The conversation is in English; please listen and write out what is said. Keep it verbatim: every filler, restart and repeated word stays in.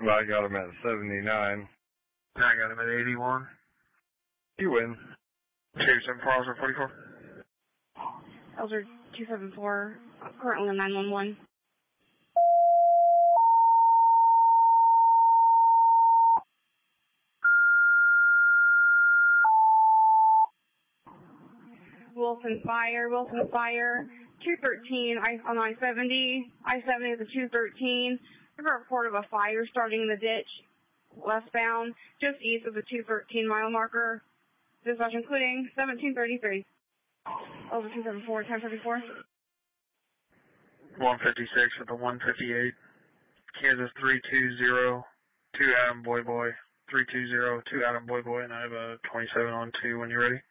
Well, I got him at seventy-nine. I got him at eighty-one. You win. two seven four, Elzer forty-four. Elzer two seven four, currently on nine one one. Wilson Fire, Wilson Fire, two thirteen I, on I seventy. I seventy is a two thirteen. I got a report of a fire starting in the ditch, westbound, just east of the two thirteen mile marker. Dispatch including seventeen thirty-three. Over two seven four, ten fifty-four. one fifty-six at the one fifty-eight. Kansas three two zero, two Adam Boy Boy. three two zero, two Adam Boy Boy, and I have a twenty-seven on two when you're ready.